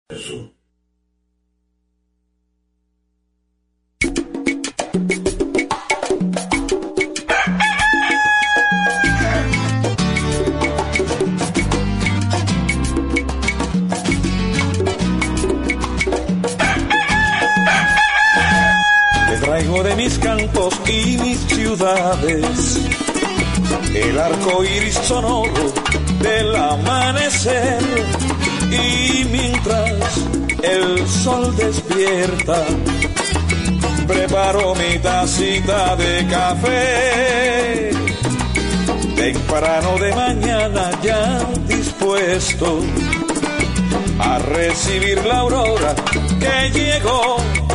Traigo de mis cantos y mis ciudades el arco iris sonoro del amanecer, y mientras el sol despierta preparo mi tacita de café temprano de mañana, ya dispuesto a recibir la aurora que llegó.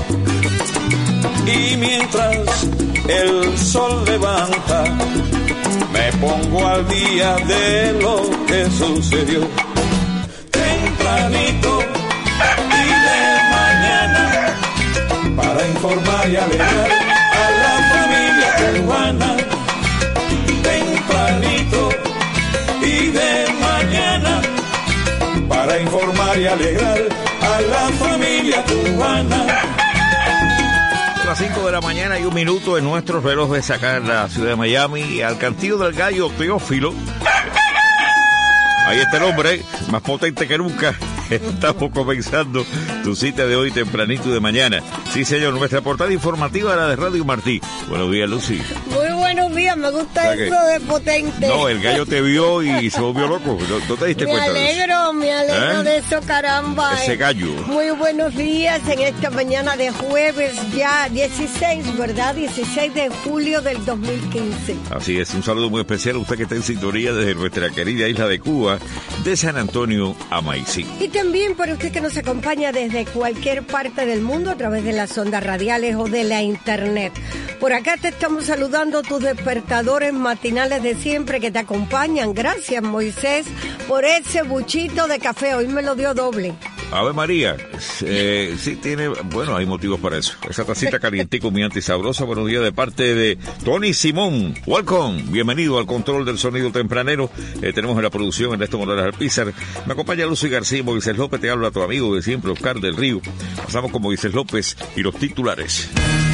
Y mientras el sol levanta, me pongo al día de lo que sucedió. Tempranito y de mañana, para informar y alegrar a la familia cubana. Tempranito y de mañana, para informar y alegrar a la familia cubana. Las 5 de la mañana y 1 minuto en nuestro reloj de sacar la ciudad de Miami al cantillo del gallo Teófilo. Ahí está el hombre, más potente que nunca. Estamos comenzando tu cita de hoy tempranito y de mañana. Sí, señor, nuestra portada informativa era de Radio Martí. Buenos días, Lucy. Muy buenos días, me gusta eso de potente. No, el gallo te vio y se volvió loco. ¿No te diste cuenta de eso? Me alegro de eso, caramba. Ese gallo. Muy buenos días en esta mañana de jueves, ya 16, ¿verdad? 16 de julio del 2015. Así es, un saludo muy especial a usted que está en sintonía desde nuestra querida isla de Cuba, de San Antonio a Maicí. Y también para usted que nos acompaña desde cualquier parte del mundo a través de las ondas radiales o de la internet. Por acá te estamos saludando, tus despertadores matinales de siempre que te acompañan. Gracias, Moisés, por ese buchito de café. Hoy me lo dio doble. Ave María, sí tiene, bueno, hay motivos para eso. Esa tacita calientico, humeante y sabrosa. Buenos días de parte de Tony Simón. Welcome, bienvenido al control del sonido tempranero. Tenemos en la producción Ernesto Morales Alpizar. Me acompaña Lucy García y Moisés López. Te habla tu amigo de siempre, Oscar del Río. Pasamos con Moisés López y los titulares.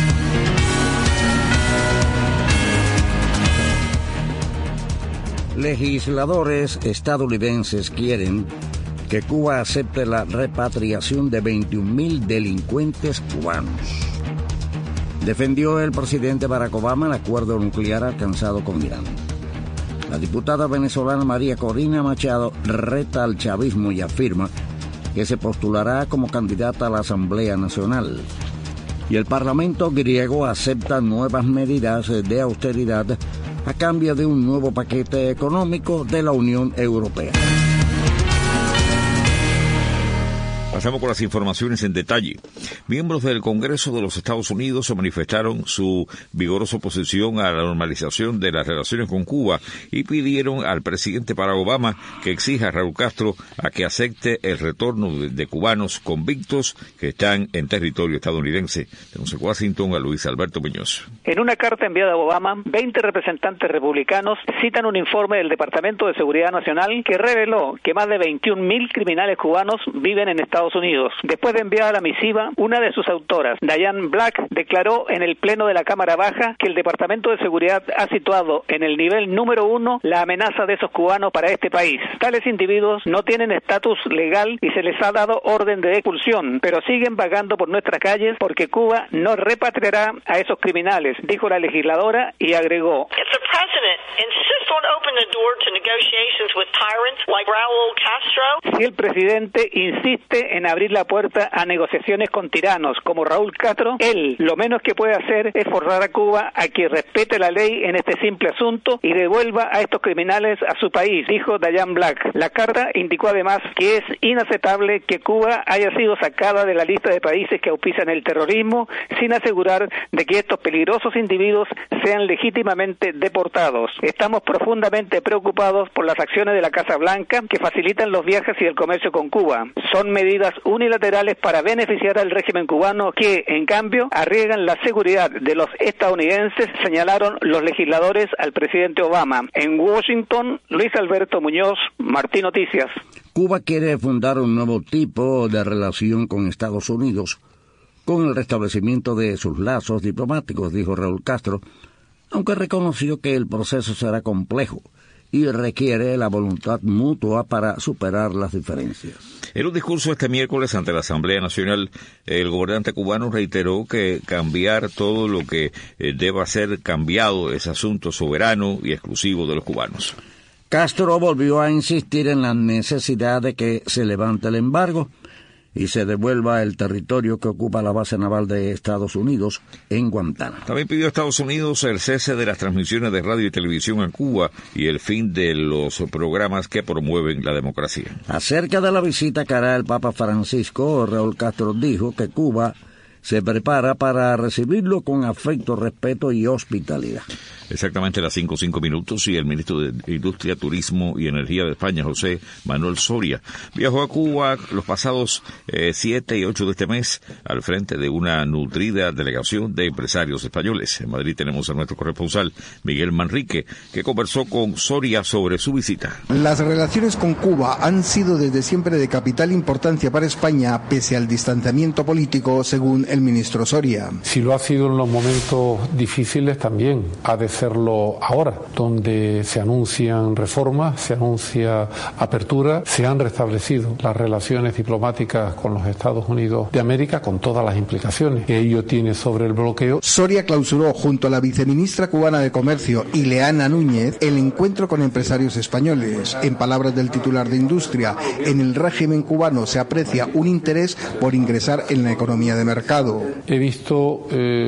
Legisladores estadounidenses quieren que Cuba acepte la repatriación de 21,000 delincuentes cubanos. Defendió el presidente Barack Obama el acuerdo nuclear alcanzado con Irán. La diputada venezolana María Corina Machado reta al chavismo y afirma que se postulará como candidata a la Asamblea Nacional. Y el Parlamento griego acepta nuevas medidas de austeridad a cambio de un nuevo paquete económico de la Unión Europea. Pasamos con las informaciones en detalle. Miembros del Congreso de los Estados Unidos se manifestaron su vigorosa oposición a la normalización de las relaciones con Cuba y pidieron al presidente Barack Obama que exija a Raúl Castro a que acepte el retorno de cubanos convictos que están en territorio estadounidense. Tenemos en Washington a Luis Alberto Muñoz. En una carta enviada a Obama, 20 representantes republicanos citan un informe del Departamento de Seguridad Nacional que reveló que más de 21,000 criminales cubanos viven en Estados Unidos. Después de enviar la misiva, una de sus autoras, Diane Black, declaró en el Pleno de la Cámara Baja que el Departamento de Seguridad ha situado en el nivel número 1 la amenaza de esos cubanos para este país. Tales individuos no tienen estatus legal y se les ha dado orden de expulsión, pero siguen vagando por nuestras calles porque Cuba no repatriará a esos criminales, dijo la legisladora y agregó: si el presidente insiste en abrir la puerta a negociaciones con tiranos como Raúl Castro, él lo menos que puede hacer es forzar a Cuba a que respete la ley en este simple asunto y devuelva a estos criminales a su país, dijo Diane Black. La carta indicó además que es inaceptable que Cuba haya sido sacada de la lista de países que auspician el terrorismo sin asegurar de que estos peligrosos individuos sean legítimamente deportados. tratados. Estamos profundamente preocupados por las acciones de la Casa Blanca que facilitan los viajes y el comercio con Cuba. Son medidas unilaterales para beneficiar al régimen cubano que, en cambio, arriesgan la seguridad de los estadounidenses, señalaron los legisladores al presidente Obama. En Washington, Luis Alberto Muñoz, Martín Noticias. Cuba quiere fundar un nuevo tipo de relación con Estados Unidos, con el restablecimiento de sus lazos diplomáticos, dijo Raúl Castro, aunque reconoció que el proceso será complejo y requiere la voluntad mutua para superar las diferencias. En un discurso este miércoles ante la Asamblea Nacional, el gobernante cubano reiteró que cambiar todo lo que deba ser cambiado es asunto soberano y exclusivo de los cubanos. Castro volvió a insistir en la necesidad de que se levante el embargo y se devuelva el territorio que ocupa la base naval de Estados Unidos en Guantánamo. También pidió a Estados Unidos el cese de las transmisiones de radio y televisión en Cuba y el fin de los programas que promueven la democracia. Acerca de la visita que hará el Papa Francisco, Raúl Castro dijo que Cuba se prepara para recibirlo con afecto, respeto y hospitalidad. Exactamente las 5:05 y el ministro de Industria, Turismo y Energía de España, José Manuel Soria, viajó a Cuba los pasados 7 y 8 de este mes al frente de una nutrida delegación de empresarios españoles. En Madrid tenemos a nuestro corresponsal Miguel Manrique, que conversó con Soria sobre su visita. Las relaciones con Cuba han sido desde siempre de capital importancia para España, pese al distanciamiento político, según el ministro Soria. Si lo ha sido en los momentos difíciles, también ha de hacerlo ahora, donde se anuncian reformas, se anuncia apertura, se han restablecido las relaciones diplomáticas con los Estados Unidos de América, con todas las implicaciones que ello tiene sobre el bloqueo. Soria clausuró junto a la viceministra cubana de Comercio, Ileana Núñez, el encuentro con empresarios españoles. En palabras del titular de Industria, en el régimen cubano se aprecia un interés por ingresar en la economía de mercado. He visto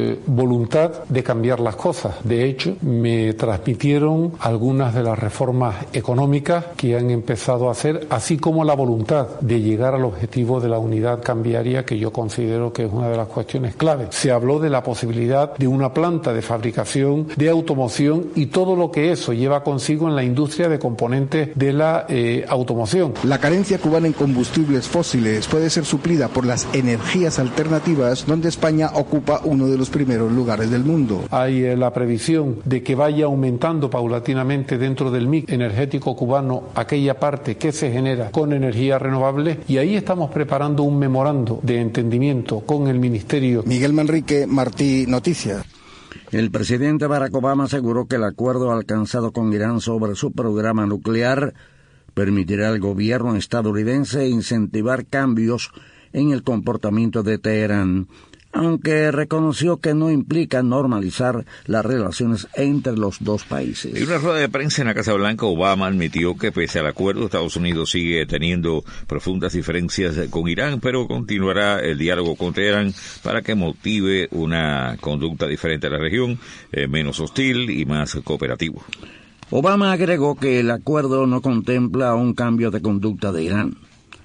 voluntad de cambiar las cosas. De hecho, me transmitieron algunas de las reformas económicas que han empezado a hacer, así como la voluntad de llegar al objetivo de la unidad cambiaria, que yo considero que es una de las cuestiones clave. Se habló de la posibilidad de una planta de fabricación de automoción y todo lo que eso lleva consigo en la industria de componentes de la automoción. La carencia cubana en combustibles fósiles puede ser suplida por las energías alternativas, donde España ocupa uno de los primeros lugares del mundo. Hay la previsión de que vaya aumentando paulatinamente dentro del mix energético cubano aquella parte que se genera con energías renovables, y ahí estamos preparando un memorando de entendimiento con el Ministerio. Miguel Manrique, Martí Noticias. El presidente Barack Obama aseguró que el acuerdo alcanzado con Irán sobre su programa nuclear permitirá al gobierno estadounidense incentivar cambios en el comportamiento de Teherán, aunque reconoció que no implica normalizar las relaciones entre los dos países. En una rueda de prensa en la Casa Blanca, Obama admitió que pese al acuerdo, Estados Unidos sigue teniendo profundas diferencias con Irán, pero continuará el diálogo con Teherán para que motive una conducta diferente a la región, menos hostil y más cooperativo. Obama agregó que el acuerdo no contempla un cambio de conducta de Irán,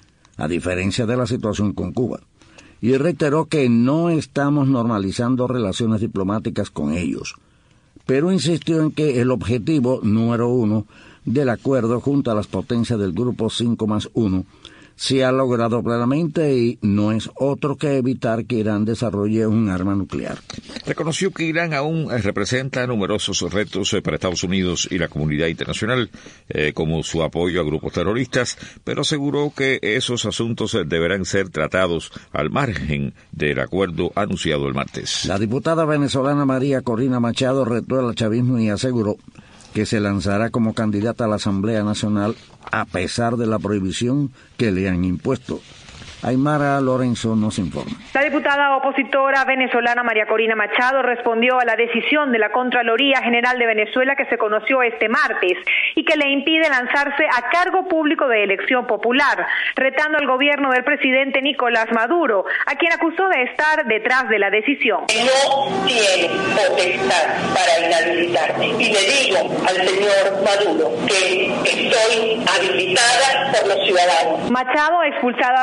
a diferencia de la situación con Cuba, y reiteró que no estamos normalizando relaciones diplomáticas con ellos, pero insistió en que el objetivo número 1 del acuerdo junto a las potencias del Grupo 5+1 se ha logrado plenamente y no es otro que evitar que Irán desarrolle un arma nuclear. Reconoció que Irán aún representa numerosos retos para Estados Unidos y la comunidad internacional, como su apoyo a grupos terroristas, pero aseguró que esos asuntos deberán ser tratados al margen del acuerdo anunciado el martes. La diputada venezolana María Corina Machado retó al chavismo y aseguró que se lanzará como candidata a la Asamblea Nacional a pesar de la prohibición que le han impuesto. Aymara Lorenzo nos informa. La diputada opositora venezolana María Corina Machado respondió a la decisión de la Contraloría General de Venezuela que se conoció este martes y que le impide lanzarse a cargo público de elección popular, retando al gobierno del presidente Nicolás Maduro, a quien acusó de estar detrás de la decisión. No tiene potestad para inhabilitarme y le digo al señor Maduro que estoy habilitada por los ciudadanos. Machado, expulsada del Parlamento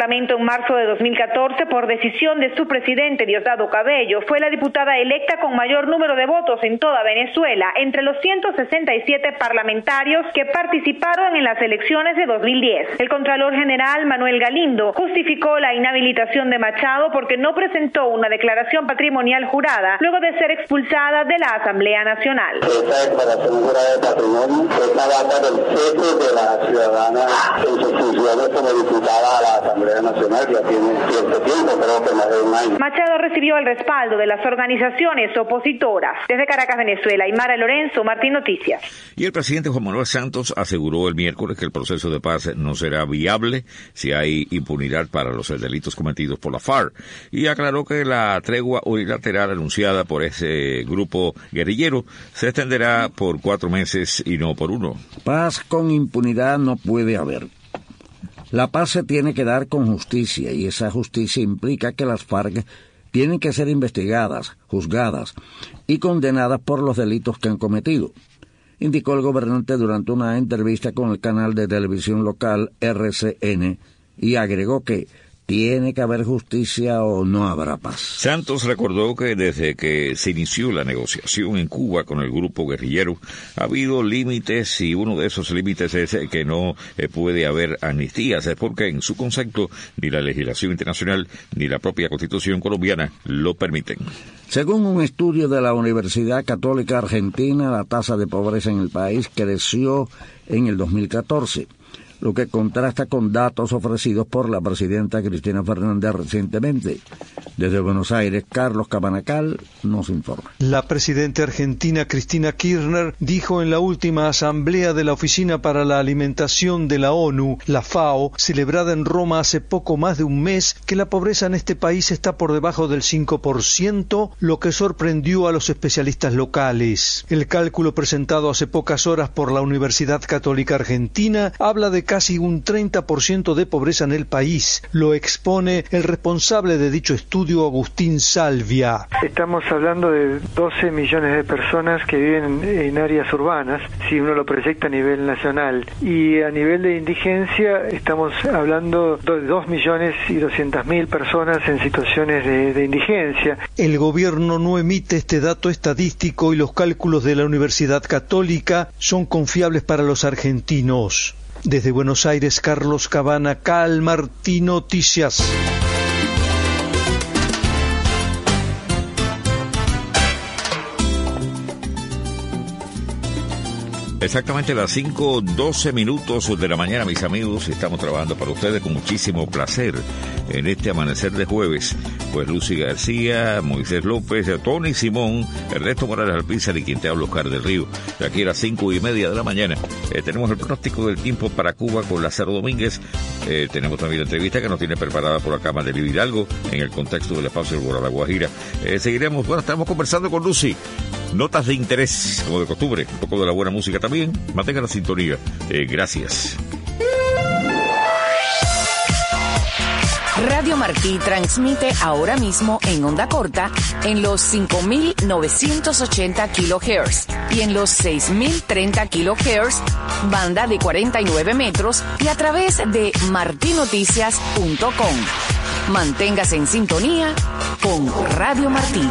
Parlamento en marzo de 2014 por decisión de su presidente Diosdado Cabello. Fue la diputada electa con mayor número de votos en toda Venezuela, entre los 167 parlamentarios que participaron en las elecciones de 2010. El Contralor General Manuel Galindo justificó la inhabilitación de Machado porque no presentó una declaración patrimonial jurada luego de ser expulsada de la Asamblea Nacional. Esta declaración jurada de patrimonio es la data del cese de la ciudadana en sus funciones como diputada a la Asamblea Nacional. Ya tiene cierto tiempo, creo que más de un año. Machado recibió el respaldo de las organizaciones opositoras. Desde Caracas, Venezuela, Aymara Lorenzo, Martín Noticias. Y el presidente Juan Manuel Santos aseguró el miércoles que el proceso de paz no será viable si hay impunidad para los delitos cometidos por la FARC, y aclaró que la tregua unilateral anunciada por ese grupo guerrillero se extenderá por 4 meses y no por 1. Paz con impunidad no puede haber. La paz se tiene que dar con justicia, y esa justicia implica que las FARC tienen que ser investigadas, juzgadas y condenadas por los delitos que han cometido, indicó el gobernante durante una entrevista con el canal de televisión local RCN, y agregó que tiene que haber justicia o no habrá paz. Santos recordó que desde que se inició la negociación en Cuba con el grupo guerrillero ha habido límites, y uno de esos límites es que no puede haber amnistías, porque en su concepto ni la legislación internacional ni la propia Constitución colombiana lo permiten. Según un estudio de la Universidad Católica Argentina, la tasa de pobreza en el país creció en el 2014. Lo que contrasta con datos ofrecidos por la presidenta Cristina Fernández recientemente. Desde Buenos Aires, Carlos Cabanacal nos informa. La presidenta argentina Cristina Kirchner dijo en la última asamblea de la Oficina para la Alimentación de la ONU, la FAO, celebrada en Roma hace poco más de un mes, que la pobreza en este país está por debajo del 5%, lo que sorprendió a los especialistas locales. El cálculo presentado hace pocas horas por la Universidad Católica Argentina habla de casi un 30% de pobreza en el país. Lo expone el responsable de dicho estudio, Agustín Salvia. Estamos hablando de 12 millones de personas que viven en áreas urbanas, si uno lo proyecta a nivel nacional. Y a nivel de indigencia estamos hablando de 2.200.000 personas en situaciones de indigencia. El gobierno no emite este dato estadístico y los cálculos de la Universidad Católica son confiables para los argentinos. Desde Buenos Aires, Carlos Cabanacal, Martín Noticias. Exactamente las 5:12 de la mañana, mis amigos. Estamos trabajando para ustedes con muchísimo placer en este amanecer de jueves. Pues Lucy García, Moisés López, Tony Simón, Ernesto Morales Alpizar y quien te habla, Oscar del Río. De aquí a las 5:30 de la mañana tenemos el pronóstico del tiempo para Cuba con Lázaro Domínguez. Tenemos también la entrevista que nos tiene preparada por acá Madelio Hidalgo en el contexto del espacio del Guarda Guajira. Seguiremos, estamos conversando con Lucy. Notas de interés, como de costumbre, un poco de la buena música también. Mantengan la sintonía. Gracias. Radio Martí transmite ahora mismo en onda corta en los 5.980 kHz y en los 6.030 kHz, banda de 49 metros, y a través de martinoticias.com. Manténgase en sintonía con Radio Martí.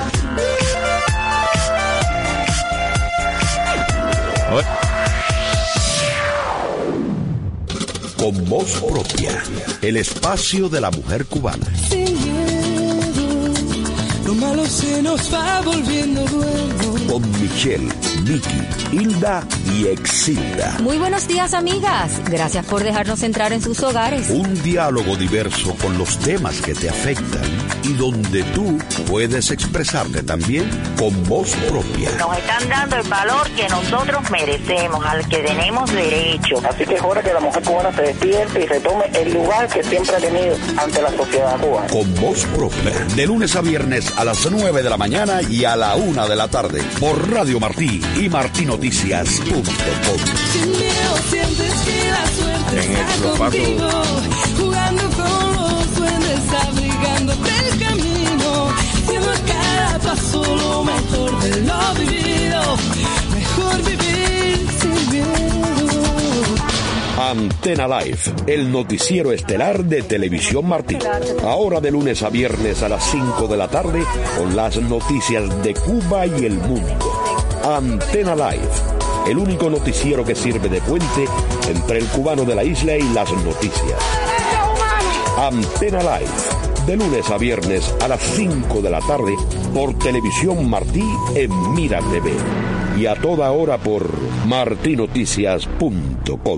Con voz propia, el espacio de la mujer cubana. Sin miedo, lo malo se nos va volviendo bueno. Con Michelle, Vicky, Hilda y Exilda. Muy buenos días, amigas. Gracias por dejarnos entrar en sus hogares. Un diálogo diverso con los temas que te afectan y donde tú puedes expresarte también con voz propia. Nos están dando el valor que nosotros merecemos, al que tenemos derecho. Así que es hora que la mujer cubana se despierte y retome el lugar que siempre ha tenido ante la sociedad cubana. Con voz propia, de lunes a viernes a las 9 de la mañana y a la 1 de la tarde, por Radio Martí y martinoticias.com. Sin miedo sientes que la suerte está contigo, jugando con los duendes, abrigándote el camino, haciendo a cada paso lo mejor de lo vivido, mejor vivir sin miedo. Antena Live, el noticiero estelar de Televisión Martí. Ahora de lunes a viernes a las 5 de la tarde con las noticias de Cuba y el mundo. Antena Live, el único noticiero que sirve de puente entre el cubano de la isla y las noticias. Antena Live, de lunes a viernes a las 5 de la tarde por Televisión Martí en Mira TV. Y a toda hora por martinoticias.com.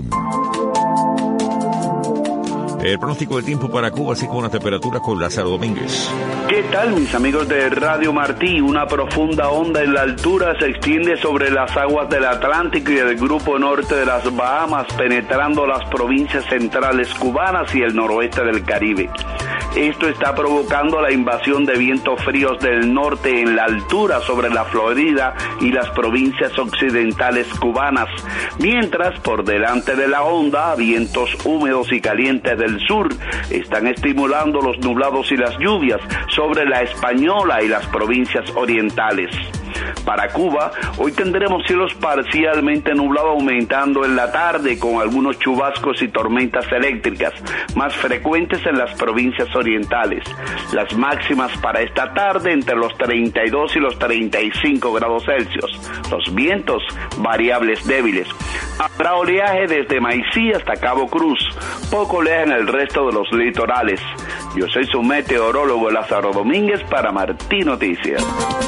El pronóstico del tiempo para Cuba, así como las temperaturas con Lázaro Domínguez. ¿Qué tal, mis amigos de Radio Martí? Una profunda onda en la altura se extiende sobre las aguas del Atlántico y el grupo norte de las Bahamas, penetrando las provincias centrales cubanas y el noroeste del Caribe. Esto está provocando la invasión de vientos fríos del norte en la altura sobre la Florida y las provincias occidentales cubanas, mientras por delante de la onda, vientos húmedos y calientes del sur están estimulando los nublados y las lluvias sobre la Española y las provincias orientales. Para Cuba, hoy tendremos cielos parcialmente nublados aumentando en la tarde con algunos chubascos y tormentas eléctricas, más frecuentes en las provincias orientales. Las máximas para esta tarde entre los 32 y los 35 grados Celsius. Los vientos variables débiles. Habrá oleaje desde Maicí hasta Cabo Cruz, poco oleaje en el resto de los litorales. Yo soy su meteorólogo Lázaro Domínguez para Martí Noticias.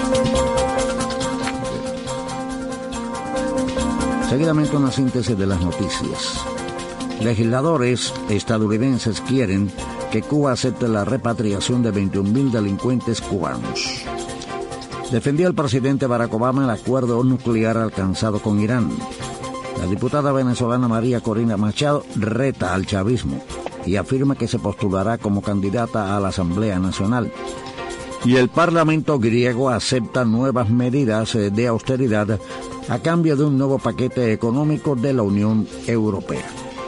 Seguidamente una síntesis de las noticias. Legisladores estadounidenses quieren que Cuba acepte la repatriación de 21.000 delincuentes cubanos. Defendió el presidente Barack Obama el acuerdo nuclear alcanzado con Irán. La diputada venezolana María Corina Machado reta al chavismo y afirma que se postulará como candidata a la Asamblea Nacional. Y el Parlamento griego acepta nuevas medidas de austeridad a cambio de un nuevo paquete económico de la Unión Europea.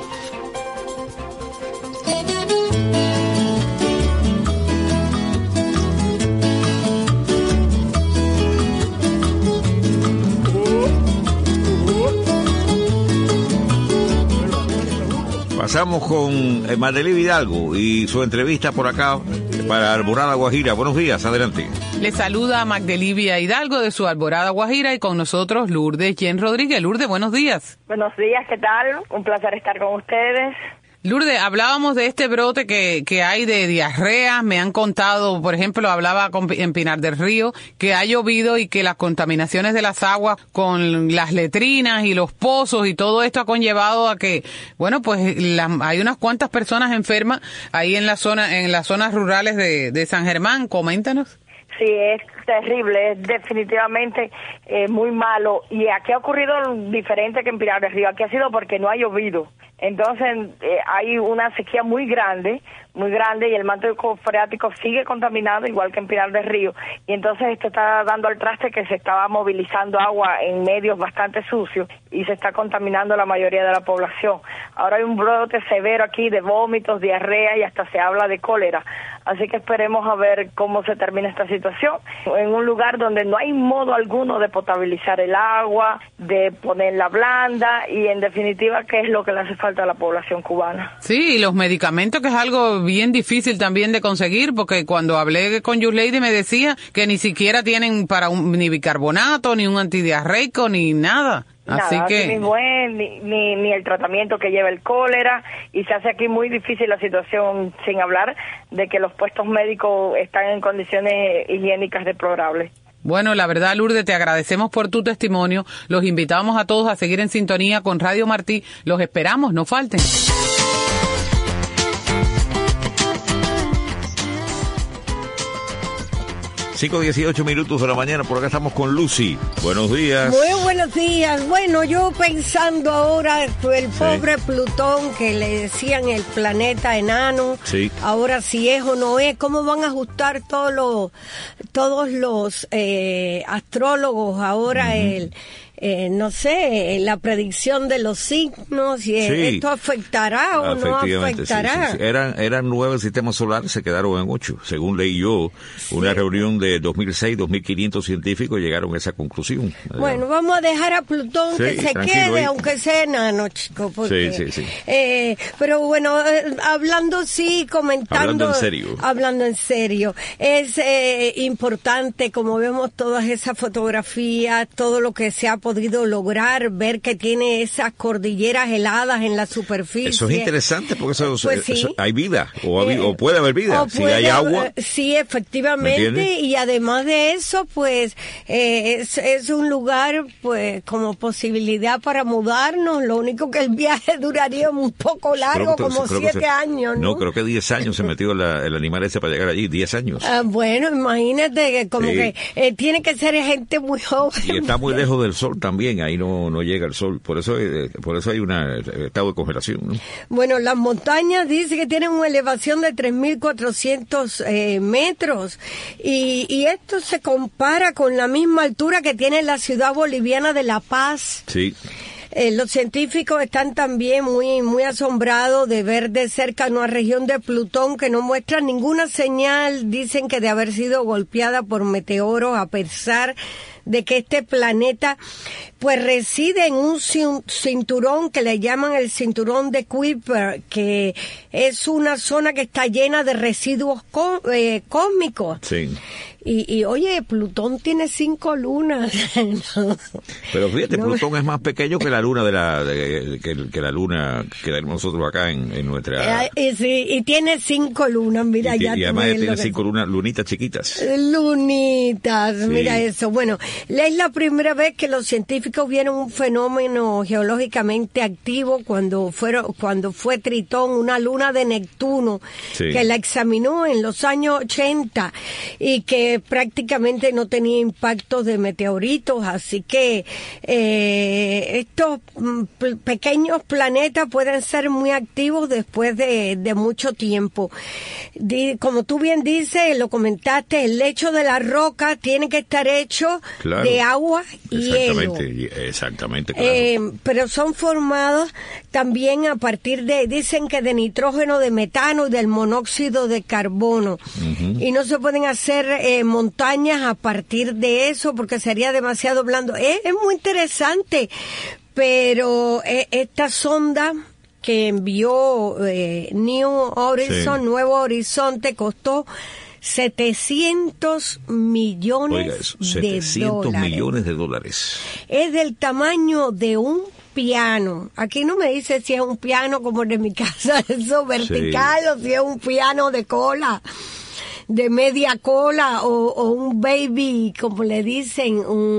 Pasamos con Magdalena Hidalgo y su entrevista por acá para Alborada Guajira. Buenos días, adelante. Le saluda Magdalena Hidalgo de su Alborada Guajira y con nosotros Lourdes Jen Rodríguez. Lourdes, buenos días. Buenos días, ¿qué tal? Un placer estar con ustedes. Lourdes, hablábamos de este brote que hay de diarrea. Me han contado, por ejemplo, en Pinar del Río, que ha llovido y que las contaminaciones de las aguas con las letrinas y los pozos y todo esto ha conllevado a que, bueno, pues hay unas cuantas personas enfermas ahí en las zonas rurales de San Germán. Coméntanos. Sí, es terrible, es definitivamente muy malo. Y aquí ha ocurrido diferente que en Pinar del Río. Aquí ha sido porque no ha llovido. Entonces hay una sequía muy grande y el manto freático sigue contaminado igual que en Pinar del Río, y entonces esto está dando al traste que se estaba movilizando agua en medios bastante sucios y se está contaminando la mayoría de la población. Ahora hay un brote severo aquí de vómitos, diarrea y hasta se habla de cólera, así que esperemos a ver cómo se termina esta situación en un lugar donde no hay modo alguno de potabilizar el agua, de ponerla blanda y en definitiva qué es lo que le hace falta a la población cubana. Sí, y los medicamentos, que es algo bien difícil también de conseguir, porque cuando hablé con Yuleidi me decía que ni siquiera tienen ni bicarbonato, ni un antidiarreico, ni nada. Así que mismo es, ni el tratamiento que lleva el cólera, y se hace aquí muy difícil la situación, sin hablar de que los puestos médicos están en condiciones higiénicas deplorables. Bueno, la verdad, Lourdes, te agradecemos por tu testimonio. Los invitamos a todos a seguir en sintonía con Radio Martí. Los esperamos, no falten. 5:18 de la mañana, por acá estamos con Lucy. Buenos días. Muy buenos días. Bueno, yo pensando ahora, el pobre Plutón, que le decían el planeta enano, ahora si es o no es, ¿cómo van a ajustar todos los astrólogos ahora no sé, la predicción de los signos, y esto afectará o no afectará. Sí. Eran 9 sistemas solares, se quedaron en 8. Según leí yo, una reunión de 2006, 2.500 científicos llegaron a esa conclusión. Bueno, vamos a dejar a Plutón que se quede, aunque sea enano, chico. Porque, sí. Pero bueno, hablando comentando. Hablando en serio. Es importante, como vemos todas esas fotografías, todo lo que se ha podido lograr, ver que tiene esas cordilleras heladas en la superficie. Eso es interesante porque eso, hay vida, o puede haber vida, si hay agua. Sí, efectivamente, y además de eso, pues, es un lugar, pues, como posibilidad para mudarnos. Lo único que el viaje duraría un poco largo, como 7 años, ¿no? No, creo que 10 años se metió el animal ese para llegar allí, 10 años. Bueno, imagínate que que tiene que ser gente muy joven. Y está muy lejos del sol también, ahí no llega el sol, por eso hay un estado de congelación, ¿no? Bueno, las montañas dice que tienen una elevación de 3.400 metros, y esto se compara con la misma altura que tiene la ciudad boliviana de La Paz. Sí. Los científicos están también muy asombrados de ver de cerca una región de Plutón que no muestra ninguna señal, dicen que de haber sido golpeada por meteoros, a pesar de que este planeta pues reside en un cinturón que le llaman el cinturón de Kuiper, que es una zona que está llena de residuos cósmicos. Sí. Y oye, Plutón tiene 5 lunas. Pero fíjate, Plutón es más pequeño que la luna que la luna que tenemos nosotros acá en nuestra. Y tiene 5 lunas, mira, y además tiene 5 lunitas chiquitas. Lunitas, sí. Mira eso. Bueno, es la primera vez que los científicos vieron un fenómeno geológicamente activo cuando fue Tritón, una luna de Neptuno, sí, que la examinó en los años 80 y que prácticamente no tenía impactos de meteoritos, así que estos pequeños planetas pueden ser muy activos después de mucho tiempo. Como tú bien dices, lo comentaste, el lecho de la roca tiene que estar hecho, claro, de agua y hielo. Exactamente, claro. Pero son formados también a partir dicen que de nitrógeno, de metano y del monóxido de carbono. Uh-huh. Y no se pueden hacer montañas a partir de eso porque sería demasiado blando. Es muy interesante, pero esta sonda que envió Nuevo Horizonte costó 700 millones de dólares. Es del tamaño de un piano. Aquí no me dice si es un piano como el de mi casa, eso vertical, sí, o si es un piano de cola, de media cola, o un baby, como le dicen,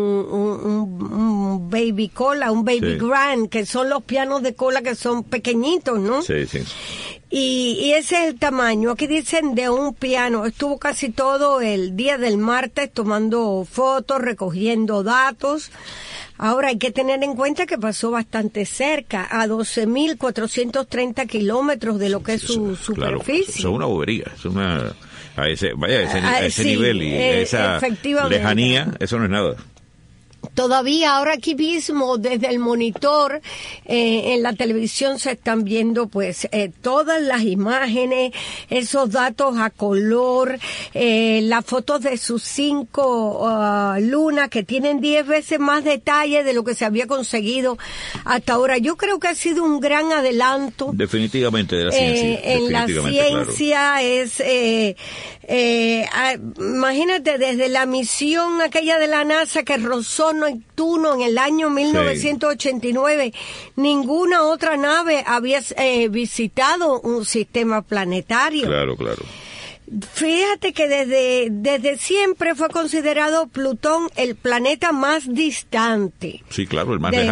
un baby cola, un baby, sí, grand, que son los pianos de cola que son pequeñitos, ¿no? Sí, sí. Y ese es el tamaño. Aquí dicen de un piano. Estuvo casi todo el día del martes tomando fotos, recogiendo datos. Ahora hay que tener en cuenta que pasó bastante cerca, a 12.430 kilómetros de lo que es su superficie. Claro, es una bobería, a ese nivel y esa lejanía, eso no es nada. Todavía ahora aquí mismo desde el monitor en la televisión se están viendo pues todas las imágenes, esos datos a color, las fotos de sus 5 lunas que tienen 10 veces más detalle de lo que se había conseguido hasta ahora. Yo creo que ha sido un gran adelanto. Definitivamente de la ciencia. En la ciencia, claro. Imagínate, desde la misión aquella de la NASA que rozó Neptuno en el año 1989, sí, ninguna otra nave había visitado un sistema planetario. Claro, claro. Fíjate que desde siempre fue considerado Plutón el planeta más distante. Sí, claro, el más lejano.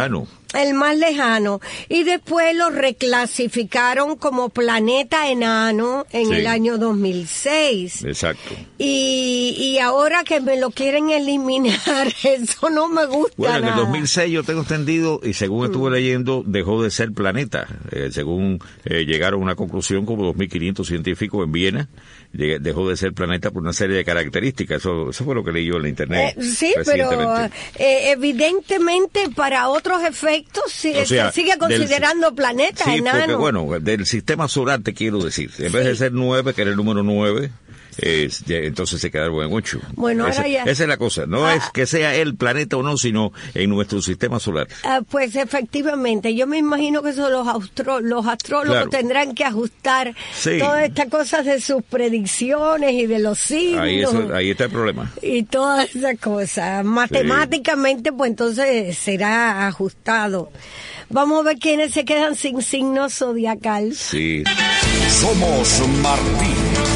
el más lejano. Y después lo reclasificaron como planeta enano en el año 2006. Exacto. Y ahora que me lo quieren eliminar, eso no me gusta. Bueno, en el nada. 2006 yo tengo entendido, y según estuve leyendo, dejó de ser planeta. Según llegaron a una conclusión, como 2.500 científicos en Viena, dejó de ser planeta por una serie de características. Eso fue lo que leí yo en la internet. Sí, pero evidentemente para otros efectos se sigue considerando planeta enano. Porque bueno, del sistema solar te quiero decir, en vez de ser 9, que era el número 9, entonces se quedaron en 8. Bueno, ahora ya. Esa es la cosa, no es que sea el planeta o no, sino en nuestro sistema solar. Pues efectivamente, yo me imagino que eso los astrólogos tendrán que ajustar todas estas cosas de sus predicciones y de los signos. Ahí está el problema. Y todas esas cosas. Matemáticamente, pues entonces será ajustado. Vamos a ver quiénes se quedan sin signo zodiacal. Sí. Somos Martín.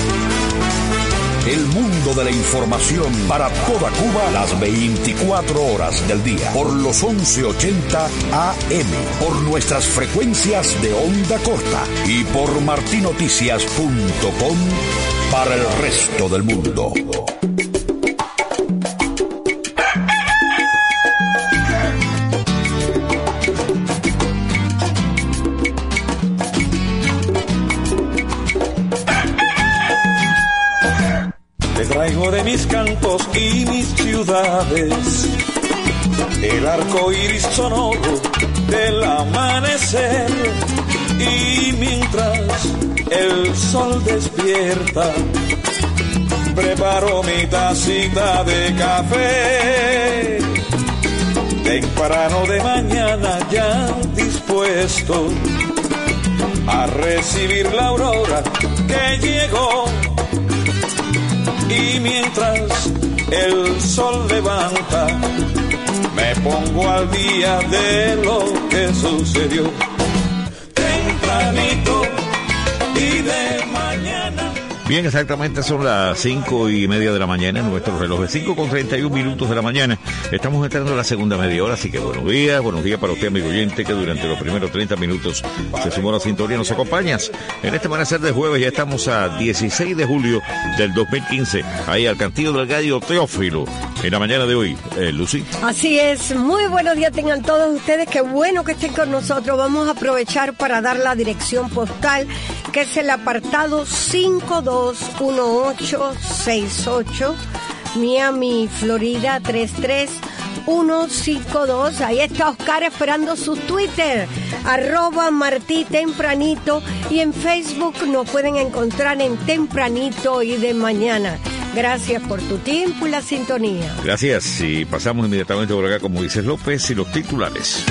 El mundo de la información para toda Cuba las 24 horas del día. Por los 1180 AM. Por nuestras frecuencias de onda corta. Y por martinoticias.com para el resto del mundo. Te traigo de mis campos y mis ciudades el arco iris sonoro del amanecer, y mientras el sol despierta preparo mi tacita de café temprano de mañana, ya dispuesto a recibir la aurora que llegó. Y mientras el sol levanta, me pongo al día de lo que sucedió tempranito y de mañana. Bien, exactamente son las 5:30 de la mañana en nuestro reloj de 5:31 de la mañana. Estamos entrando en la segunda media hora, así que buenos días para usted, amigo oyente, que durante los primeros 30 minutos se sumó a la sintonía. Nos acompañas en este amanecer de jueves. Ya estamos a 16 de julio del 2015, ahí al Cantillo del Gallo Teófilo, en la mañana de hoy. Lucy. Así es, muy buenos días tengan todos ustedes, qué bueno que estén con nosotros. Vamos a aprovechar para dar la dirección postal, que es el apartado 521868, Miami, Florida 33152. Ahí está Oscar esperando su Twitter, @MartíTempranito, y en Facebook nos pueden encontrar en Tempranito y de Mañana. Gracias por tu tiempo y la sintonía. Gracias, y pasamos inmediatamente por acá, como dices López, y los titulares.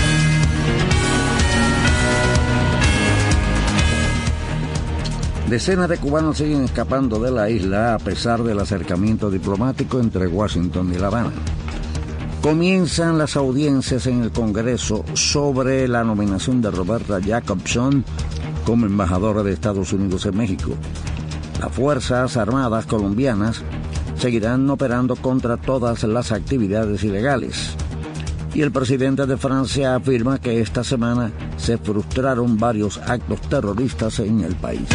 Decenas de cubanos siguen escapando de la isla a pesar del acercamiento diplomático entre Washington y La Habana. Comienzan las audiencias en el Congreso sobre la nominación de Roberta Jacobson como embajadora de Estados Unidos en México. Las Fuerzas Armadas colombianas seguirán operando contra todas las actividades ilegales. Y el presidente de Francia afirma que esta semana se frustraron varios actos terroristas en el país.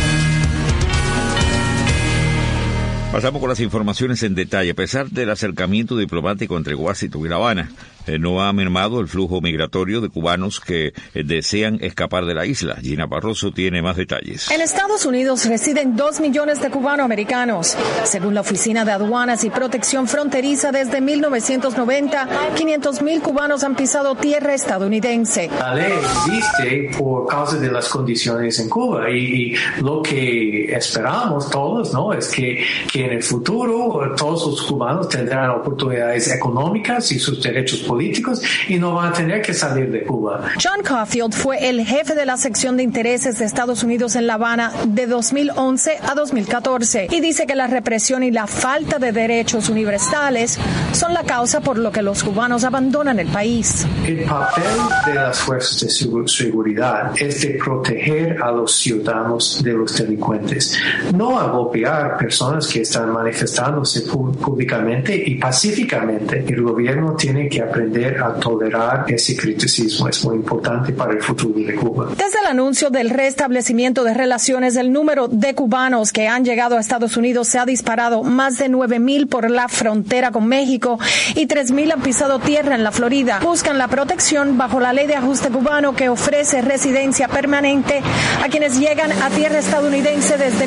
Pasamos con las informaciones en detalle. A pesar del acercamiento diplomático entre Washington y La Habana, no ha mermado el flujo migratorio de cubanos que desean escapar de la isla. Gina Barroso tiene más detalles. En Estados Unidos residen 2 millones de cubanoamericanos. Según la Oficina de Aduanas y Protección Fronteriza, desde 1990, 500,000 cubanos han pisado tierra estadounidense. La ley existe por causa de las condiciones en Cuba y lo que esperamos todos, ¿no?, es que en el futuro todos los cubanos tendrán oportunidades económicas y sus derechos políticos y no van a tener que salir de Cuba. John Caulfield fue el jefe de la sección de intereses de Estados Unidos en La Habana de 2011 a 2014 y dice que la represión y la falta de derechos universales son la causa por lo que los cubanos abandonan el país. El papel de las fuerzas de seguridad es de proteger a los ciudadanos de los delincuentes, no a golpear personas que están manifestándose públicamente y pacíficamente. El gobierno tiene que aprender a tolerar ese criticismo. Es muy importante para el futuro de Cuba. Desde el anuncio del restablecimiento de relaciones, el número de cubanos que han llegado a Estados Unidos se ha disparado. Más de 9,000 por la frontera con México y 3,000 han pisado tierra en la Florida. Buscan la protección bajo la ley de ajuste cubano que ofrece residencia permanente a quienes llegan a tierra estadounidense desde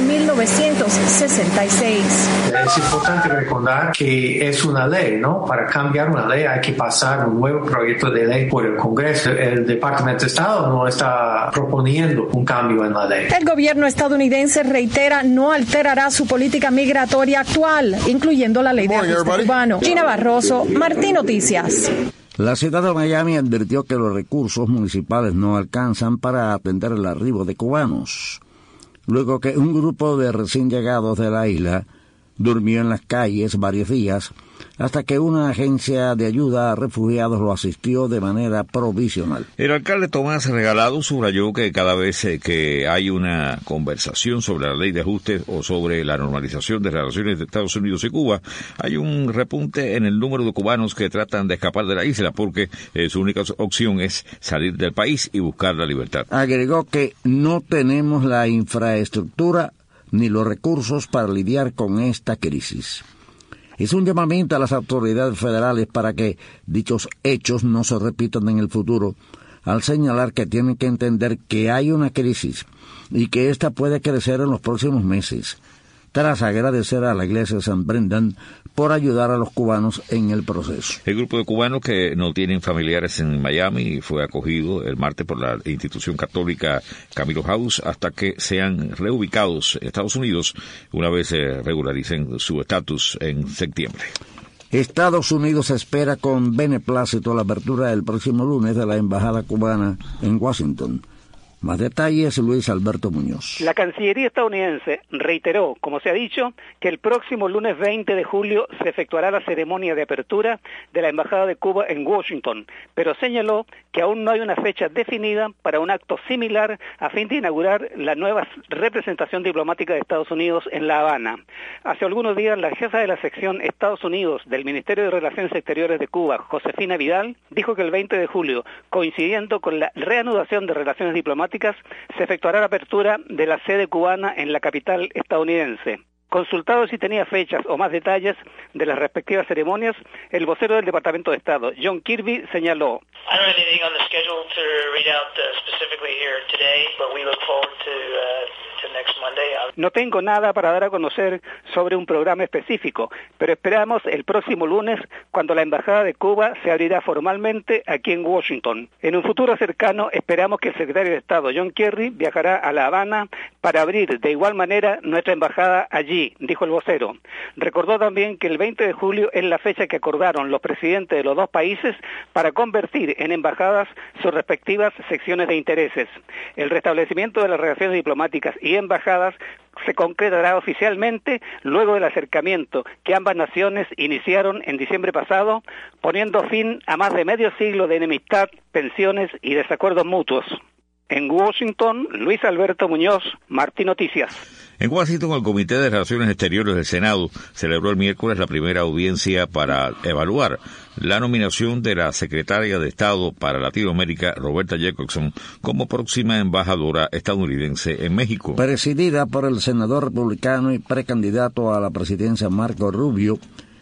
1966. Es importante recordar que es una ley, ¿no? Para cambiar una ley hay que pasar un nuevo proyecto de ley por el Congreso. El Departamento de Estado no está proponiendo un cambio en la ley. El gobierno estadounidense reitera no alterará su política migratoria actual, incluyendo la ley de ajuste cubano. Gina Barroso, Martín Noticias. La ciudad de Miami advirtió que los recursos municipales no alcanzan para atender el arribo de cubanos, luego que un grupo de recién llegados de la isla durmió en las calles varios días hasta que una agencia de ayuda a refugiados lo asistió de manera provisional. El alcalde Tomás Regalado subrayó que cada vez que hay una conversación sobre la ley de ajuste o sobre la normalización de relaciones de Estados Unidos y Cuba, hay un repunte en el número de cubanos que tratan de escapar de la isla porque su única opción es salir del país y buscar la libertad. Agregó que no tenemos la infraestructura ni los recursos para lidiar con esta crisis. Es un llamamiento a las autoridades federales para que dichos hechos no se repitan en el futuro, al señalar que tienen que entender que hay una crisis y que ésta puede crecer en los próximos meses, tras agradecer a la iglesia de San Brendan por ayudar a los cubanos en el proceso. El grupo de cubanos que no tienen familiares en Miami fue acogido el martes por la institución católica Camilo House hasta que sean reubicados en Estados Unidos una vez regularicen su estatus en septiembre. Estados Unidos espera con beneplácito la apertura el próximo lunes de la embajada cubana en Washington. Más detalles, Luis Alberto Muñoz. La Cancillería estadounidense reiteró, como se ha dicho, que el próximo lunes 20 de julio se efectuará la ceremonia de apertura de la Embajada de Cuba en Washington, pero señaló que aún no hay una fecha definida para un acto similar a fin de inaugurar la nueva representación diplomática de Estados Unidos en La Habana. Hace algunos días, la jefa de la sección Estados Unidos del Ministerio de Relaciones Exteriores de Cuba, Josefina Vidal, dijo que el 20 de julio, coincidiendo con la reanudación de relaciones diplomáticas, se efectuará la apertura de la sede cubana en la capital estadounidense. Consultado si tenía fechas o más detalles de las respectivas ceremonias, el vocero del Departamento de Estado, John Kirby, señaló: I don't have anything on the schedule to read out specifically here today, but we look forward to next Monday. No tengo nada para dar a conocer sobre un programa específico, pero esperamos el próximo lunes cuando la Embajada de Cuba se abrirá formalmente aquí en Washington. En un futuro cercano esperamos que el secretario de Estado, John Kerry, viajará a La Habana para abrir de igual manera nuestra embajada allí, dijo el vocero. Recordó también que el 20 de julio es la fecha que acordaron los presidentes de los dos países para convertir en embajadas sus respectivas secciones de intereses. El restablecimiento de las relaciones diplomáticas y embajadas se concretará oficialmente luego del acercamiento que ambas naciones iniciaron en diciembre pasado, poniendo fin a más de medio siglo de enemistad, tensiones y desacuerdos mutuos. En Washington, Luis Alberto Muñoz, Martín Noticias. En Washington, el Comité de Relaciones Exteriores del Senado celebró el miércoles la primera audiencia para evaluar la nominación de la secretaria de Estado para Latinoamérica, Roberta Jacobson, como próxima embajadora estadounidense en México. Presidida por el senador republicano y precandidato a la presidencia Marco Rubio,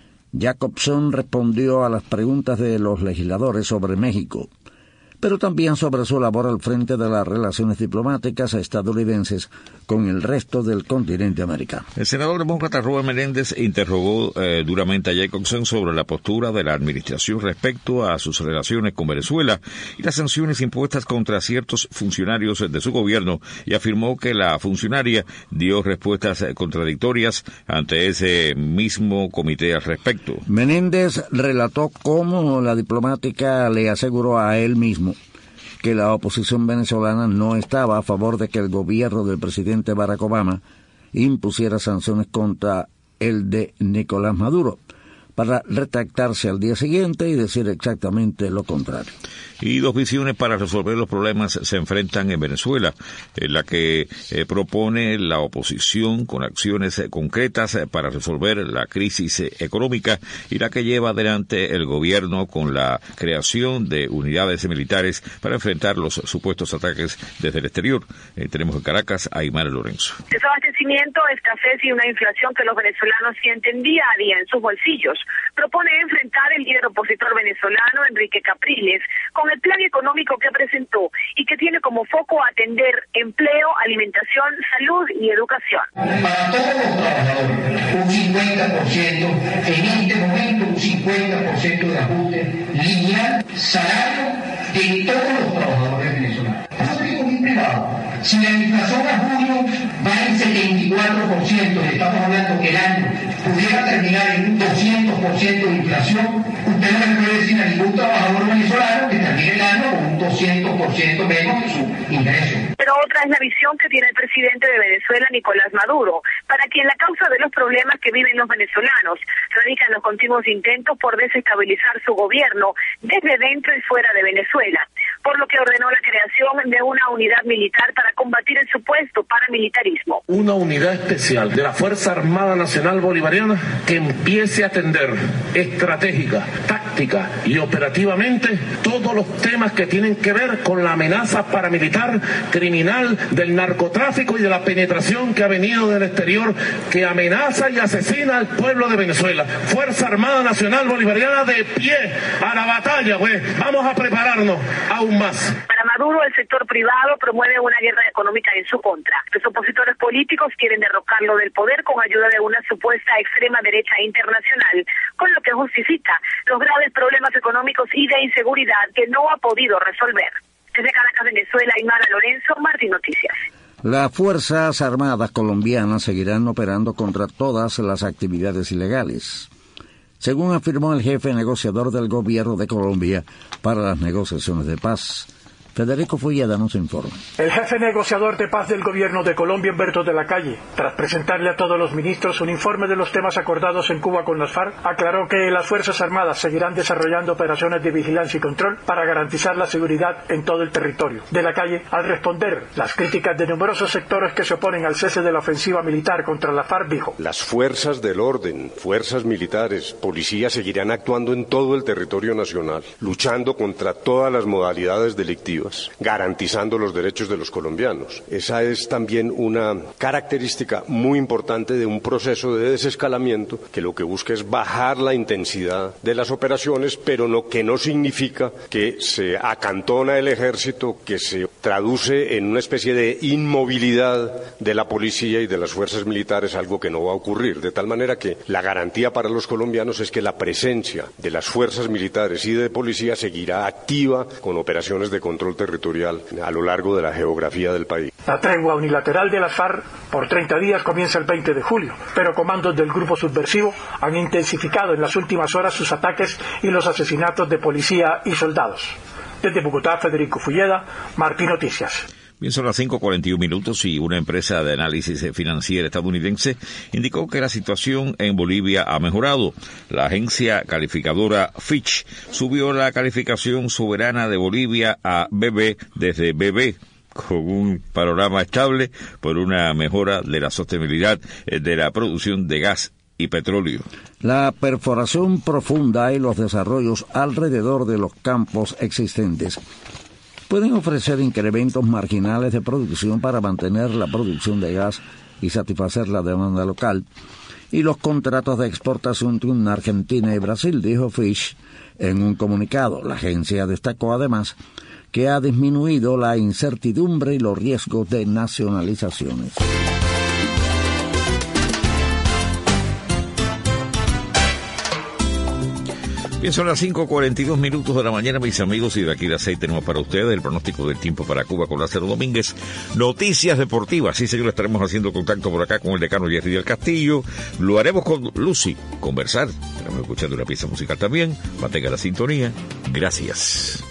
Jacobson respondió a las preguntas de los legisladores sobre México, pero también sobre su labor al frente de las relaciones diplomáticas estadounidenses con el resto del continente americano. El senador demócrata Robert Menéndez interrogó duramente a Jacobson sobre la postura de la administración respecto a sus relaciones con Venezuela y las sanciones impuestas contra ciertos funcionarios de su gobierno, y afirmó que la funcionaria dio respuestas contradictorias ante ese mismo comité al respecto. Menéndez relató cómo la diplomática le aseguró a él mismo que la oposición venezolana no estaba a favor de que el gobierno del presidente Barack Obama impusiera sanciones contra el de Nicolás Maduro, para retractarse al día siguiente y decir exactamente lo contrario. Y dos visiones para resolver los problemas se enfrentan en Venezuela, la que propone la oposición con acciones concretas para resolver la crisis económica y la que lleva adelante el gobierno con la creación de unidades militares para enfrentar los supuestos ataques desde el exterior. Tenemos en Caracas a Aymar Lorenzo. Desabastecimiento, escasez y una inflación que los venezolanos sienten día a día en sus bolsillos. Propone enfrentar el líder opositor venezolano Enrique Capriles con el plan económico que presentó y que tiene como foco atender empleo, alimentación, salud y educación. Para todos los trabajadores, un 50%, en este momento un 50% de ajuste lineal, salario de todos los trabajadores venezolanos. Público y privado. Si la inflación a junio va en 74%, y estamos hablando que el año pudiera terminar en un 200% de inflación, usted no le puede decir a ningún trabajador venezolano que termine el año con un 200% menos de su ingreso. Pero otra es la visión que tiene el presidente de Venezuela, Nicolás Maduro, para quien la causa de los problemas que viven los venezolanos radica en los continuos intentos por desestabilizar su gobierno desde dentro y fuera de Venezuela, por lo que ordenó la creación de una unidad militar para combatir el supuesto paramilitarismo. Una unidad especial de la Fuerza Armada Nacional Bolivariana que empiece a atender estratégica, táctica y operativamente todos los temas que tienen que ver con la amenaza paramilitar, criminal, del narcotráfico y de la penetración que ha venido del exterior, que amenaza y asesina al pueblo de Venezuela. Fuerza Armada Nacional Bolivariana de pie a la batalla, pues. Vamos a prepararnos aún más. Para Maduro, el sector privado promueve una guerra económica en su contra. Los opositores políticos quieren derrocarlo del poder con ayuda de una supuesta extrema derecha internacional, con lo que justifica los graves problemas económicos y de inseguridad que no ha podido resolver. Desde Caracas, Venezuela, Aymara Lorenzo, Martín Noticias. Las Fuerzas Armadas colombianas seguirán operando contra todas las actividades ilegales, según afirmó el jefe negociador del gobierno de Colombia para las negociaciones de paz. Federico Fulleda nos informa. El jefe negociador de paz del gobierno de Colombia, Humberto de la Calle, tras presentarle a todos los ministros un informe de los temas acordados en Cuba con las FARC, aclaró que las Fuerzas Armadas seguirán desarrollando operaciones de vigilancia y control para garantizar la seguridad en todo el territorio. De la Calle, al responder las críticas de numerosos sectores que se oponen al cese de la ofensiva militar contra la FARC, dijo: las fuerzas del orden, fuerzas militares, policías seguirán actuando en todo el territorio nacional, luchando contra todas las modalidades delictivas, garantizando los derechos de los colombianos. Esa es también una característica muy importante de un proceso de desescalamiento que lo que busca es bajar la intensidad de las operaciones, pero que no significa que se acantona el ejército, que se traduce en una especie de inmovilidad de la policía y de las fuerzas militares, algo que no va a ocurrir. De tal manera que la garantía para los colombianos es que la presencia de las fuerzas militares y de policía seguirá activa con operaciones de control territorial a lo largo de la geografía del país. La tregua unilateral de las FARC por 30 días comienza el 20 de julio, pero comandos del grupo subversivo han intensificado en las últimas horas sus ataques y los asesinatos de policía y soldados. Desde Bogotá, Federico Fulleda, Martín Noticias. Bien, son las 5:41 y una empresa de análisis financiera estadounidense indicó que la situación en Bolivia ha mejorado. La agencia calificadora Fitch subió la calificación soberana de Bolivia a BB desde BB, con un panorama estable por una mejora de la sostenibilidad de la producción de gas y petróleo. La perforación profunda y los desarrollos alrededor de los campos existentes pueden ofrecer incrementos marginales de producción para mantener la producción de gas y satisfacer la demanda local y los contratos de exportación entre Argentina y Brasil, dijo Fish en un comunicado. La agencia destacó además que ha disminuido la incertidumbre y los riesgos de nacionalizaciones. Bien, son las 5:42 de la mañana, mis amigos, y de aquí a las 6 tenemos para ustedes el pronóstico del tiempo para Cuba con Lázaro Domínguez. Noticias deportivas, sí señor, estaremos haciendo contacto por acá con el decano Jerry del Castillo. Lo haremos con Lucy, conversar. Estaremos escuchando una pieza musical también. Mantenga la sintonía. Gracias.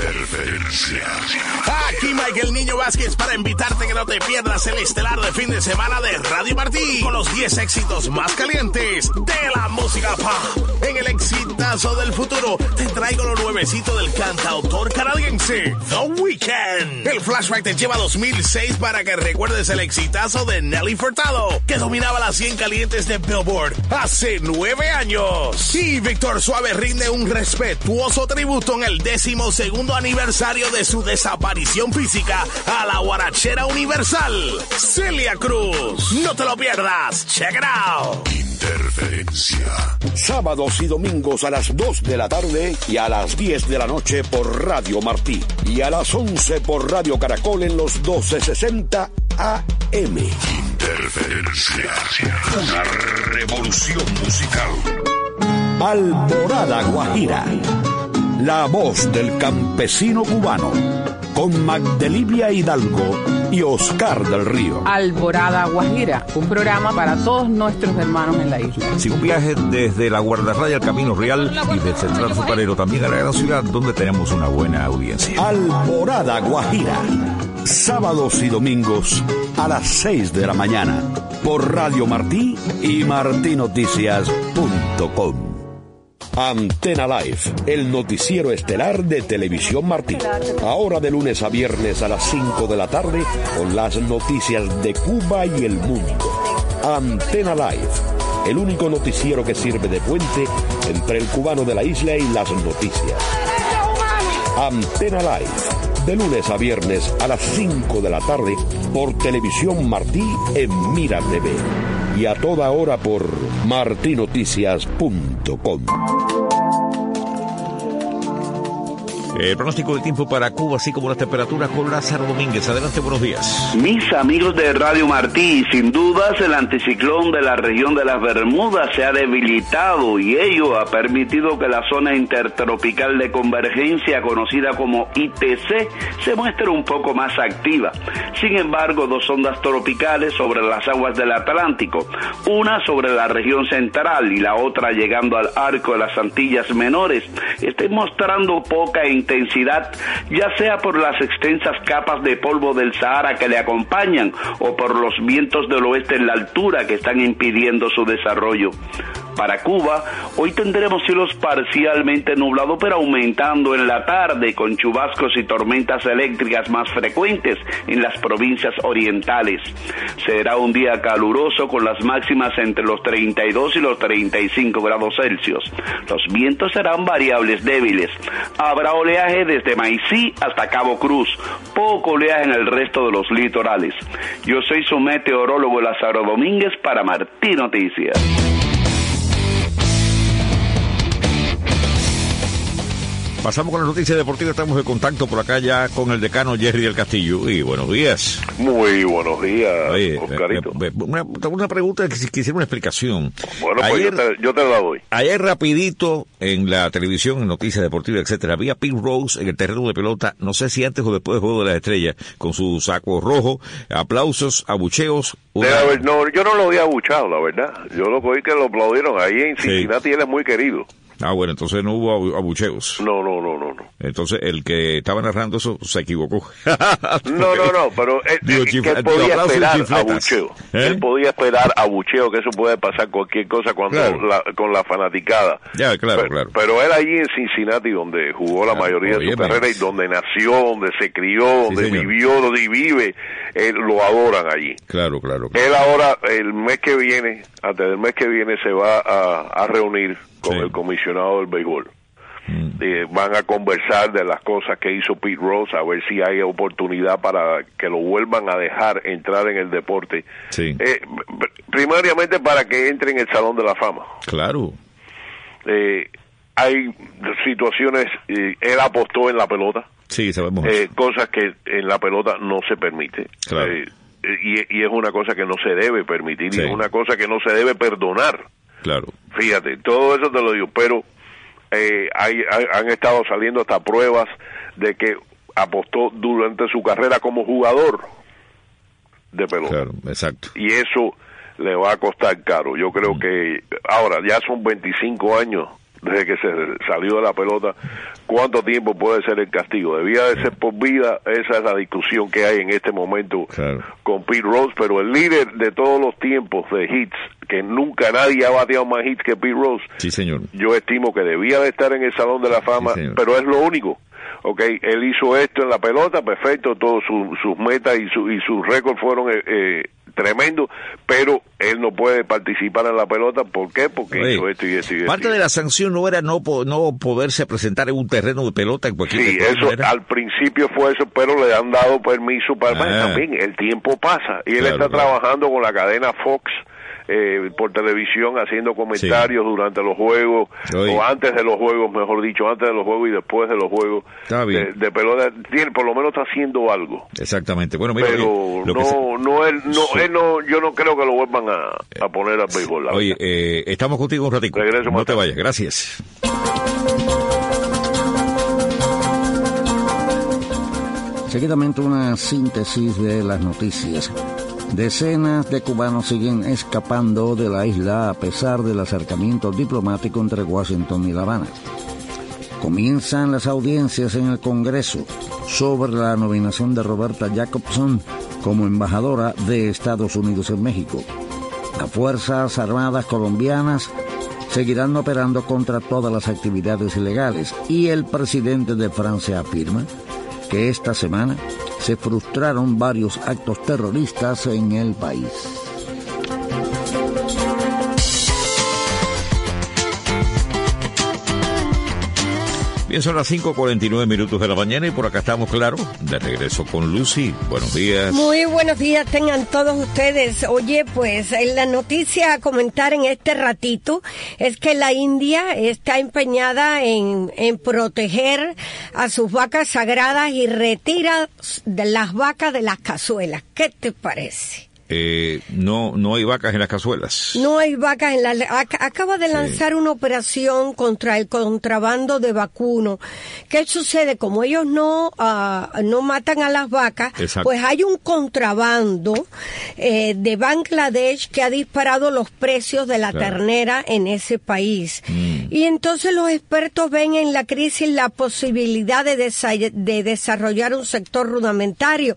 Interferencia. Aquí Michael Niño Vázquez para invitarte que no te pierdas el estelar de fin de semana de Radio Martí con los 10 éxitos más calientes de la música pop. En el exitazo del futuro te traigo lo nuevecito del cantautor canadiense The Weeknd. El flashback te lleva a 2006 para que recuerdes el exitazo de Nelly Furtado, que dominaba las 100 calientes de Billboard hace 9 años. Y Víctor Suave rinde un respetuoso tributo en el 12º aniversario de su desaparición física a la guarachera universal, Celia Cruz. No te lo pierdas. Check it out. Interferencia. Sábados y domingos a las 2 de la tarde y a las 10 de la noche por Radio Martí. Y a las 11 por Radio Caracol en los 1260 AM. Interferencia. Una revolución musical. Alborada Guajira. La voz del campesino cubano. Con Magdelivia Hidalgo y Oscar del Río. Alborada Guajira, un programa para todos nuestros hermanos en la isla. Sí, un viaje desde la Guardarraya al Camino Real y del Central Azucarero también a la gran ciudad, donde tenemos una buena audiencia. Alborada Guajira, sábados y domingos a las 6 de la mañana por Radio Martí y martinoticias.com. Antena Live, el noticiero estelar de Televisión Martí. Ahora de lunes a viernes a las 5 de la tarde con las noticias de Cuba y el mundo. Antena Live, el único noticiero que sirve de puente entre el cubano de la isla y las noticias. Antena Live, de lunes a viernes a las 5 de la tarde por Televisión Martí en Mira TV. Y a toda hora por martinoticias.com. El pronóstico del tiempo para Cuba, así como las temperaturas, con Lázaro Domínguez. Adelante, buenos días. Mis amigos de Radio Martí, sin dudas el anticiclón de la región de las Bermudas se ha debilitado y ello ha permitido que la zona intertropical de convergencia, conocida como ITC, se muestre un poco más activa. Sin embargo, dos ondas tropicales sobre las aguas del Atlántico, una sobre la región central y la otra llegando al arco de las Antillas Menores, están mostrando poca intensidad, ya sea por las extensas capas de polvo del Sahara que le acompañan o por los vientos del oeste en la altura que están impidiendo su desarrollo. Para Cuba, hoy tendremos cielos parcialmente nublados pero aumentando en la tarde con chubascos y tormentas eléctricas más frecuentes en las provincias orientales. Será un día caluroso con las máximas entre los 32 y los 35 grados Celsius. Los vientos serán variables débiles. Habrá oleaje desde Maicí hasta Cabo Cruz, poco oleaje en el resto de los litorales. Yo soy su meteorólogo Lázaro Domínguez para Martí Noticias. Pasamos con las noticias deportivas, estamos en contacto por acá ya con el decano Jerry del Castillo. Y buenos días. Muy buenos días, oye, Oscarito. Una pregunta que quisiera una explicación. Bueno, pues ayer, yo te la doy. Ayer rapidito en la televisión, en noticias deportivas, etcétera, había Pete Rose en el terreno de pelota, no sé si antes o después del Juego de las Estrellas, con su saco rojo, aplausos, abucheos. No, yo no lo había abuchado, la verdad. Yo lo oí que lo aplaudieron. Ahí en Cincinnati él es muy querido. Ah, bueno, entonces no hubo abucheos. No. Entonces, el que estaba narrando eso se equivocó. No, pero él podía esperar abucheo. Él podía esperar abucheo, que eso puede pasar cualquier cosa cuando con la fanaticada. Ya, claro. Pero él allí en Cincinnati, donde jugó la mayoría de su carrera y donde nació, donde se crió, donde vivió, donde vive, lo adoran allí. Claro. Él ahora, el mes que viene, antes del mes que viene, se va a reunir con el comisionado del béisbol. Van a conversar de las cosas que hizo Pete Rose, a ver si hay oportunidad para que lo vuelvan a dejar entrar en el deporte. Primariamente para que entre en el Salón de la Fama. Claro. Hay situaciones, él apostó en la pelota. Sí, sabemos. Cosas que en la pelota no se permite. Claro. Y es una cosa que no se debe permitir, y es una cosa que no se debe perdonar. Claro. Fíjate, todo eso te lo digo, pero han estado saliendo hasta pruebas de que apostó durante su carrera como jugador de pelota. Claro, exacto. Y eso le va a costar caro. Yo creo que ahora ya son 25 años desde que se salió de la pelota, ¿cuánto tiempo puede ser el castigo? Debía de ser por vida. Esa es la discusión que hay en este momento con Pete Rose, pero el líder de todos los tiempos de hits, que nunca nadie ha bateado más hits que Pete Rose, sí, señor, yo estimo que debía de estar en el Salón de la Fama, sí, pero es lo único. Okay, él hizo esto en la pelota, perfecto, todos sus metas y sus récords fueron tremendos, pero él no puede participar en la pelota. ¿Por qué? Porque hizo esto y esto y esto. Parte de la sanción no era no poderse presentar en un terreno de pelota en cualquier Sí, eso al principio fue eso, pero le han dado permiso para también. El tiempo pasa y él está trabajando con la cadena Fox por televisión, haciendo comentarios durante los juegos, o antes de los juegos, mejor dicho, antes de los juegos y después de los juegos de pelota. Por lo menos está haciendo algo. Exactamente. Bueno, mira, pero yo no creo que lo vuelvan a poner al béisbol. Oye, estamos contigo un ratito. No te vayas, gracias. Seguidamente una síntesis de las noticias. Decenas de cubanos siguen escapando de la isla a pesar del acercamiento diplomático entre Washington y La Habana. Comienzan las audiencias en el Congreso sobre la nominación de Roberta Jacobson como embajadora de Estados Unidos en México. Las Fuerzas Armadas colombianas seguirán operando contra todas las actividades ilegales y el presidente de Francia afirma que esta semana se frustraron varios actos terroristas en el país. Bien, son las 5:49 de la mañana y por acá estamos, claro, de regreso con Lucy. Buenos días. Muy buenos días tengan todos ustedes. Oye, pues la noticia a comentar en este ratito es que la India está empeñada en proteger a sus vacas sagradas y retira de las vacas de las cazuelas. ¿Qué te parece? No hay vacas en las cazuelas. No hay vacas en las... Acaba de lanzar una operación contra el contrabando de vacuno. ¿Qué sucede? Como ellos no matan a las vacas, pues hay un contrabando de Bangladesh que ha disparado los precios de la ternera en ese país. Y entonces los expertos ven en la crisis la posibilidad de desarrollar un sector rudimentario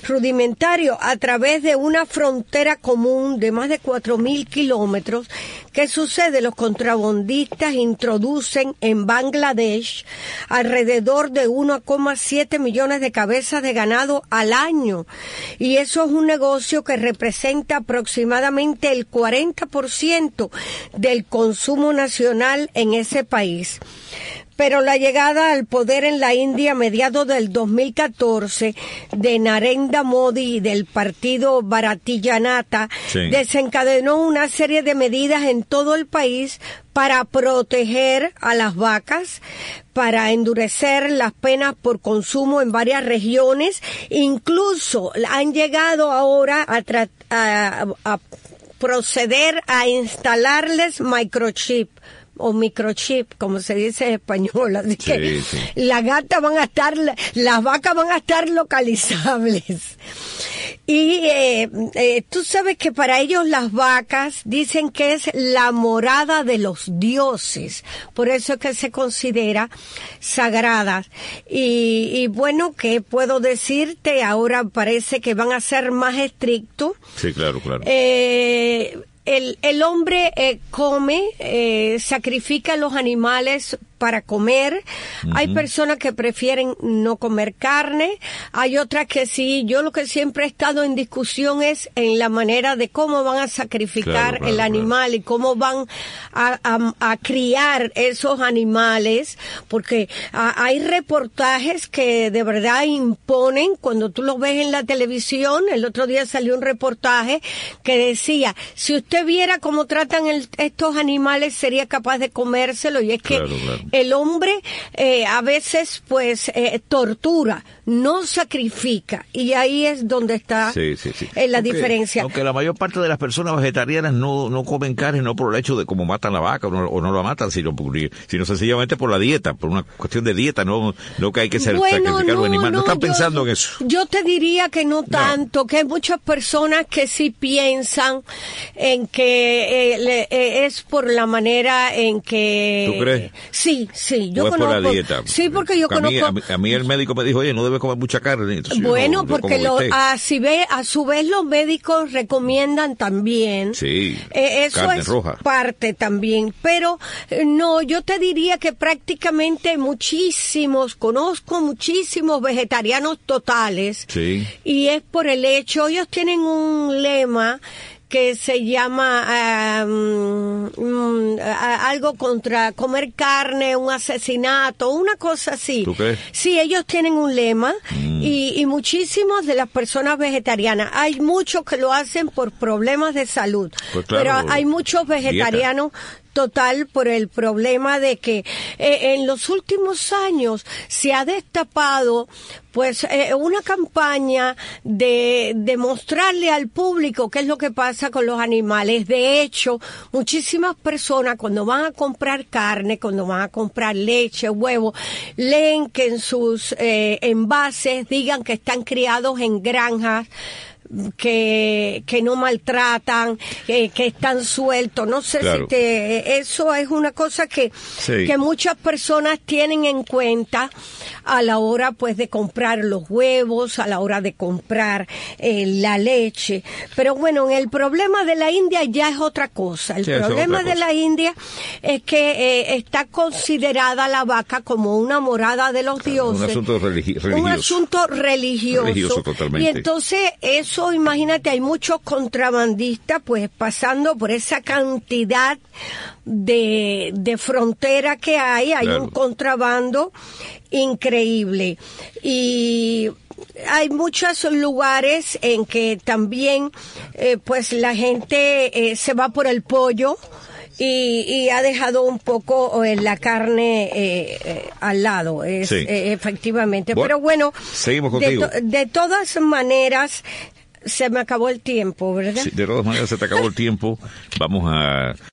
a través de una frontera común de más de 4.000 kilómetros. ¿Qué sucede? Los contrabandistas introducen en Bangladesh alrededor de 1,7 millones de cabezas de ganado al año. Y eso es un negocio que representa aproximadamente el 40% del consumo nacional en ese país. Pero la llegada al poder en la India a mediados del 2014 de Narendra Modi y del partido Bharatiya Janata desencadenó una serie de medidas en todo el país para proteger a las vacas, para endurecer las penas por consumo en varias regiones. Incluso han llegado ahora a proceder a instalarles microchip, como se dice en español, así que las vacas van a estar localizables. Y tú sabes que para ellos las vacas dicen que es la morada de los dioses, por eso es que se considera sagrada. Y bueno, ¿qué puedo decirte? Ahora parece que van a ser más estrictos. Sí, claro. El hombre sacrifica los animales para comer. Hay personas que prefieren no comer carne, hay otras que sí. Yo lo que siempre he estado en discusión es en la manera de cómo van a sacrificar el animal y cómo van a criar esos animales, porque hay reportajes que de verdad imponen cuando tú los ves en la televisión. El otro día salió un reportaje que decía, si usted viera cómo tratan estos animales, sería capaz de comérselo. Y es que el hombre a veces pues tortura, no sacrifica, y ahí es donde está la diferencia. Aunque la mayor parte de las personas vegetarianas no comen carne, no por el hecho de cómo matan la vaca o no la matan, sino sencillamente por la dieta, por una cuestión de dieta, no que hay que sacrificar un animal. No están pensando en eso. Yo te diría que no tanto, que hay muchas personas que sí piensan en que es por la manera en que... ¿Tú crees? Sí, yo conozco. Por la dieta. Sí, porque yo conozco. A mí el médico me dijo, oye, no debes comer mucha carne. Entonces bueno, porque a su vez los médicos recomiendan también. Sí, eso carne es roja. Parte también. Pero no, yo te diría que prácticamente conozco muchísimos vegetarianos totales. Sí. Y es por el hecho, ellos tienen un lema que se llama algo contra comer carne, un asesinato, una cosa así. ¿Tú crees? Sí, ellos tienen un lema y muchísimas de las personas vegetarianas, hay muchos que lo hacen por problemas de salud, pues claro, pero hay muchos vegetarianos total por el problema de que en los últimos años se ha destapado pues una campaña de mostrarle al público qué es lo que pasa con los animales. De hecho, muchísimas personas cuando van a comprar carne, cuando van a comprar leche, huevo, leen que en sus envases digan que están criados en granjas que no maltratan, que están sueltos. No sé claro. si eso es una cosa que muchas personas tienen en cuenta a la hora pues de comprar los huevos, a la hora de comprar la leche. Pero bueno, el problema de la India ya es otra cosa. El problema de la India es que está considerada la vaca como una morada de los dioses. Un asunto religioso. Un asunto religioso totalmente. Y entonces eso, imagínate, hay muchos contrabandistas pues pasando por esa cantidad de frontera que hay claro. Un contrabando increíble. Y hay muchos lugares en que también pues la gente se va por el pollo y ha dejado un poco la carne al lado, efectivamente. Bueno, pero bueno, seguimos contigo. De todas maneras, se me acabó el tiempo, ¿verdad? Sí, de todas maneras se te acabó el tiempo. Vamos a